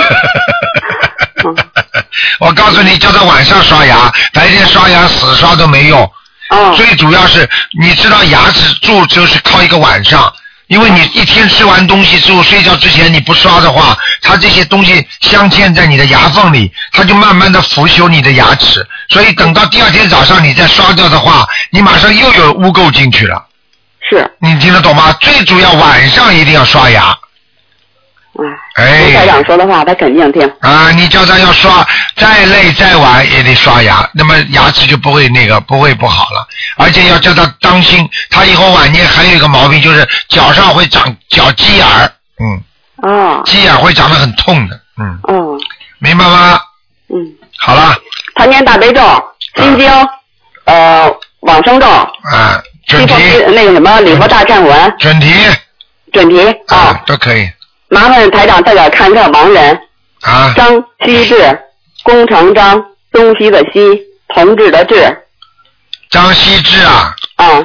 我告诉你，叫他晚上刷牙，白天刷牙死刷都没用。 哦。 最主要是，你知道牙齿蛀就是靠一个晚上，因为你一天吃完东西之后，睡觉之前你不刷的话，它这些东西镶嵌在你的牙缝里，它就慢慢的腐朽你的牙齿，所以等到第二天早上你再刷掉的话，你马上又有污垢进去了。 是。 你听得懂吗？最主要晚上一定要刷牙。哎， 卢台长说的话他肯定听啊！你叫他要刷，再累再晚也得刷牙，那么牙齿就不会那个不会不好了。而且要叫他当心，他以后晚年还有一个毛病，就是脚上会长脚鸡眼儿，嗯， 哦， 鸡眼会长得很痛的，嗯， 哦， 明白吗？ 嗯。 好了。 他念大悲咒、心经、呃往生咒。 啊，准提。 那个什么礼佛大忏文。 准提。 准提啊、哦， 都可以。 麻烦台长再给看看亡人。 啊。 张希志，工程张，东西的西，同志的志。 张希志啊。 啊。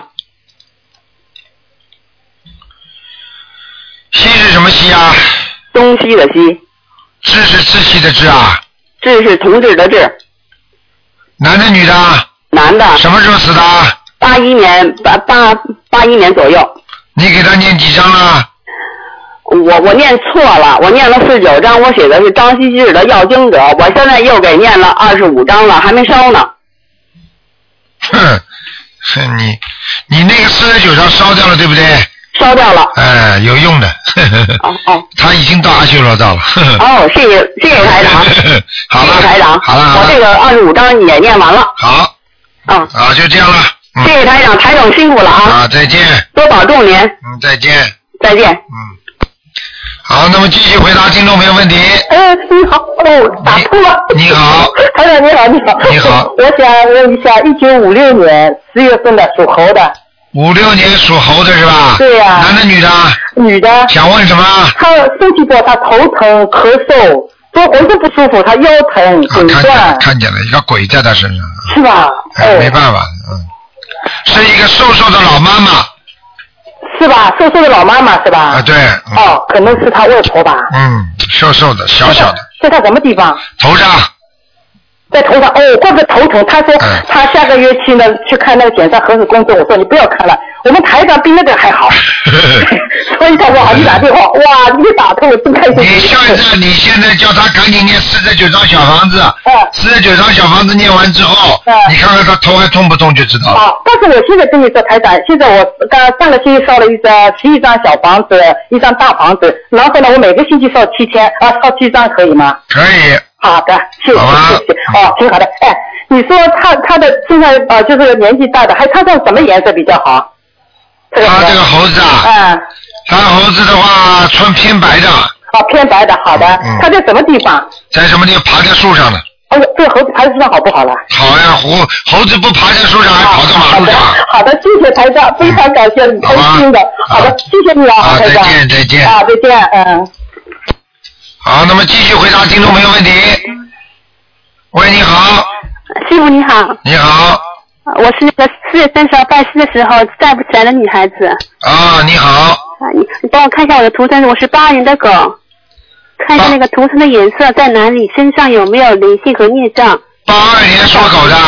西是什么西啊？ 东西的西。 志是志气的志啊。 志是同志的志。 男的女的？ 男的。 什么时候死的？ 八一年八八八一年左右。 你给他念几张了？ 我我念错了，我念了四十九章，我写的是张希志的要经者，我现在又给念了二十五章了，还没烧呢。 哼，你你那个四十九章烧掉了对不对？ 烧掉了。 哎，有用的。 哦哦。 他已经到阿修罗道了。 哦，谢谢谢谢台长。 好了。 谢谢台长。 好了好了。 我这个二十五章也念完了。 好。 嗯。 啊，就这样了。 谢谢台长，台长辛苦了啊！ 啊，再见。 多保重您。 嗯，再见。 再见。 嗯。好，那么继续回答听众朋友问题。 哎，你好，哦，打通了。 你好。 台长你好，你好。 你好。 我想问一下，一九五六年十月份的属猴的。 五六年属猴的是吧？ 对呀、啊。 男的女的？ 女的。 想问什么？ 他身体不好，他头疼、咳嗽，说浑身不舒服，他腰疼、颈啊、 酸。 看见了，一个鬼在他身上。 是吧？ 哎，哦、没办法，嗯。是一个瘦瘦的老妈妈， 是吧？瘦瘦的老妈妈是吧？ 啊，对。 嗯、哦，可能是他外婆吧。 嗯，瘦瘦的，小小的。 在他什么地方？ 头上。 在头上哦，怪不得头疼。他说他下个月去呢，去看那个检查核磁共振。我说你不要看了，我们台长比那个还好。所以他说啊，你打电话，哇，你打通，我真开心。 你现在你现在叫他赶紧念四十九张小房子，四十九张小房子念完之后，你看看他头还痛不痛就知道了。 啊，但是我现在跟你说，台长，现在我刚上个星期烧了一张十一张小房子，一张大房子，然后呢，我每个星期烧七千啊，烧七张可以吗？ 可以。 好的，谢谢谢谢，哦，挺好的。哎，你说他他的现在呃就是年纪大的，还穿上什么颜色比较好？ 他这个猴子啊， 嗯， 他猴子的话穿偏白的。 哦，偏白的，好的。嗯。他在什么地方？ 在什么地方？爬在树上的。 哦，这个猴子爬在树上好不好了？ 好呀，猴猴子不爬在树上，还跑到马路上。 好的，谢谢台长，非常感谢你开心的。好的，谢谢你啊，台长。 再见，再见。 啊，再见，嗯。 好，那么继续回答听众朋友问题。喂，你好。 师傅你好。 你好。 我是那个四月三十号拜师的时候站不起来的女孩子。 啊，你好。 啊，你你帮我看一下我的图腾，我是八二年的狗，看一下那个图腾的颜色在哪里，身上有没有灵性和孽障。 八二年属狗的。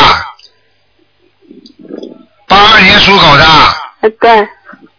八二年属狗的。 呃，对。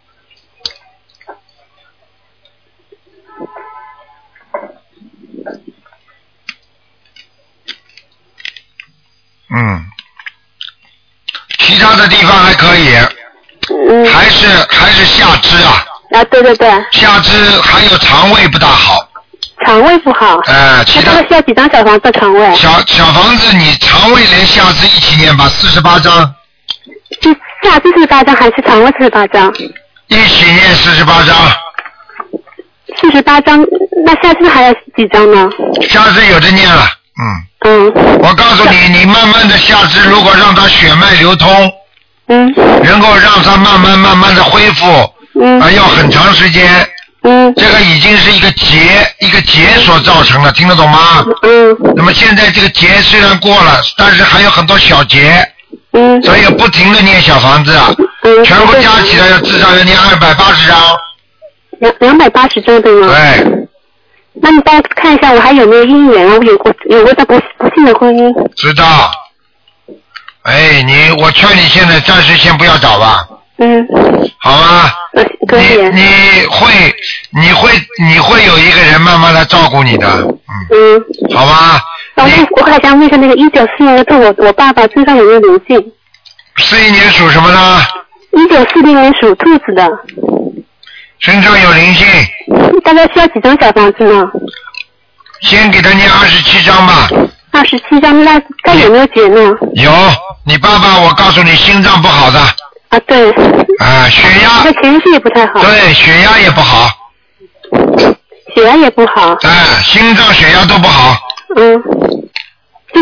嗯，其他的地方还可以， 嗯， 还是还是下肢啊。 啊，对对对。 下肢还有肠胃不大好。 肠胃不好。 哎、呃，其他。 那需要几张小房子肠胃？ 小小房子，你肠胃连下肢一起念吧，四十八张。 是下肢四十八张还是肠胃四十八张？ 一起念四十八张。 四十八张，那下肢还要几张呢？ 下肢有的念了。嗯嗯， 我告诉你，你慢慢的下肢，如果让它血脉流通， 嗯， 能够让它慢慢慢慢的恢复， 嗯， 啊，要很长时间， 嗯， 这个已经是一个结，一个结所造成的，听得懂吗？ 嗯， 那么现在这个结虽然过了，但是还有很多小结， 嗯， 所以要不停的念小房子， 嗯， 全部加起来要至少要念二百八十张， 两两百八十张对吗？ 对。 那你帮我看一下，我还有没有姻缘啊？我有过有过的不不幸的婚姻。 知道。哎，你我劝你现在暂时先不要找吧。 嗯。 好吗？ 嗯，可以。 你你会你会你会有一个人慢慢来照顾你的，嗯。 嗯。 好吧。 那我我还想问一下，那个一九四零年的我我爸爸身上有没有灵性？ 四一年属什么呢？ 一九四零年属兔子的。 身上有灵性。 大概需要几张小房子呢？ 先给他念二十七张吧。 二十七张，那他有没有结呢？ 有，你爸爸我告诉你，心脏不好的。 啊，对。 啊，血压。 他情绪也不太好。 对，血压也不好。 血压也不好。 哎，心脏血压都不好。 嗯。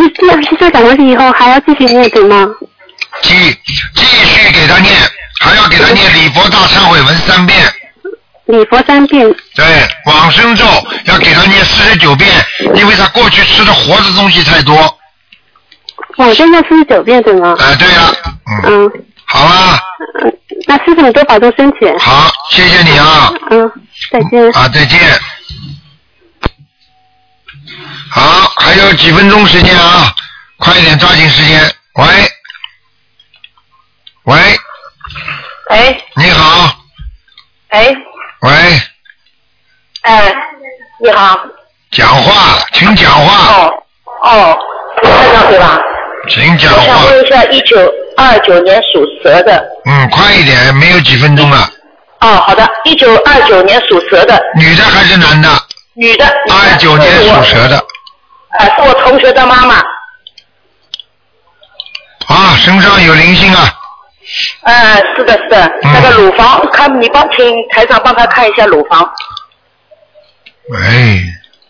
是这样，是这讲完以后还要继续念对吗？ 继继续给他念，还要给他念礼佛大忏悔文三遍。 礼佛三遍。 对，往生咒要给他念四十九遍，因为他过去吃的活的东西太多。 往生要四十九遍对吗？ 哎、呃，对了， 嗯。嗯好吧。 嗯，那师傅你多保重身体。 好，谢谢你啊。 嗯，再见。 啊，再见。好，还有几分钟时间啊，快一点，抓紧时间。喂，喂。 哎。 你好。 哎。 喂。 哎，你好。 讲话，请讲话。 哦哦，台长对吧？ 请讲话。 我想问一下，一九二九年属蛇的。 嗯，快一点，没有几分钟了。 哦，好的，一九二九年属蛇的。 女的还是男的？ 女的。 二九年属蛇的。 啊，是我同学的妈妈。 啊，身上有灵性啊。 呃，是的，是的，嗯、那个乳房，看你帮请台长帮他看一下乳房。 哎，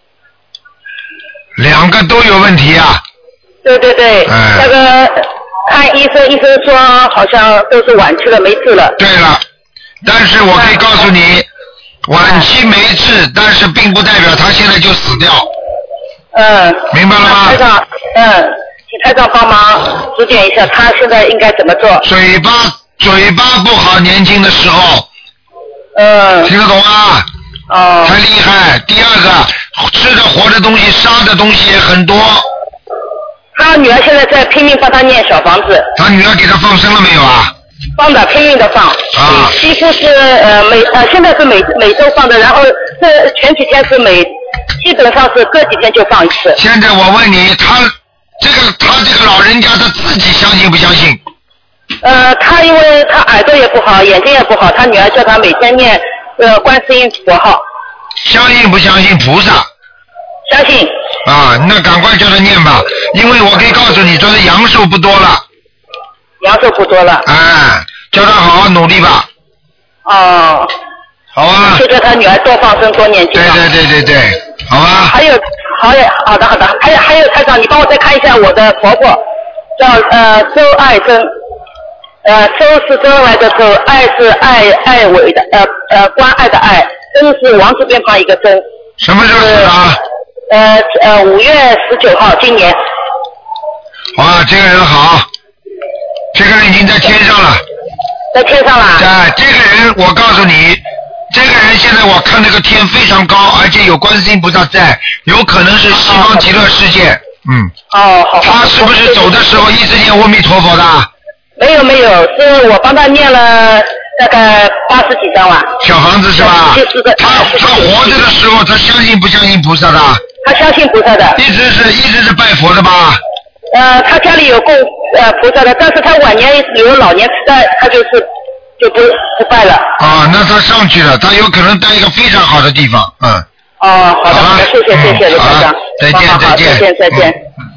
两个都有问题啊。 对对对， 哎、 那个看医生，医生说好像都是晚期了，没治了。 对了，但是我可以告诉你，晚期没治，但是并不代表他现在就死掉。 嗯。 明白了吗？ 台长，嗯。请台长帮忙指点一下，他现在应该怎么做？ 嘴巴嘴巴不好，年轻的时候， 嗯， 听得懂吗？ 哦， 太厉害。第二个，吃的活的东西，杀的东西也很多。 他女儿现在在拼命帮他念小房子。 他女儿给他放生了没有啊？ 放的，拼命的放。 啊。 几乎是呃每呃现在是每每周放的，然后这前几天是每基本上是隔几天就放一次。 现在我问你，他。这个他这个老人家他自己相信不相信？ 呃，他因为他耳朵也不好，眼睛也不好，他女儿叫他每天念呃观世音佛号。 相信不相信菩萨？ 相信。 啊，那赶快叫他念吧，因为我可以告诉你，这是阳寿不多了。 阳寿不多了。 哎，叫他好好努力吧。 哦。 好啊。 就叫他女儿多放生多念经。 对对对对对，好吧。 还有。好的，好的，好的。还有还有，台长，你帮我再看一下我的婆婆，叫呃周爱珍，呃周是周恩来的周，爱是爱爱伟的呃呃关爱的爱，珍是王字边旁一个珍。 什么时候死的？ 呃呃五月十九号，今年。 哇，这个人好，这个人已经在天上了。 在天上了。 在这个人，我告诉你。这个人现在我看那个天非常高，而且有观世音菩萨在，有可能是西方极乐世界。嗯。 哦，好。 他是不是走的时候一直念阿弥陀佛的？ 没有没有，是我帮他念了大概八十几张了。 小房子是吧？他他活着的时候，他相信不相信菩萨的？ 他相信菩萨的。 一直是一直是拜佛的吧？ 呃，他家里有供呃菩萨的，但是他晚年有老年痴呆，他就是。就不不拜了。 啊，那他上去了，他有可能在一个非常好的地方，嗯。 哦，好的，好的，谢谢，谢谢，卢台长。 再见，再见， 再见，再见。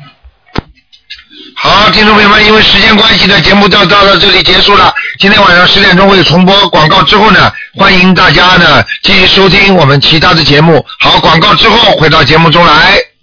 好，听众朋友们，因为时间关系呢，节目就到到这里结束了。今天晚上十点钟会重播广告之后呢，欢迎大家呢继续收听我们其他的节目。好，广告之后回到节目中来。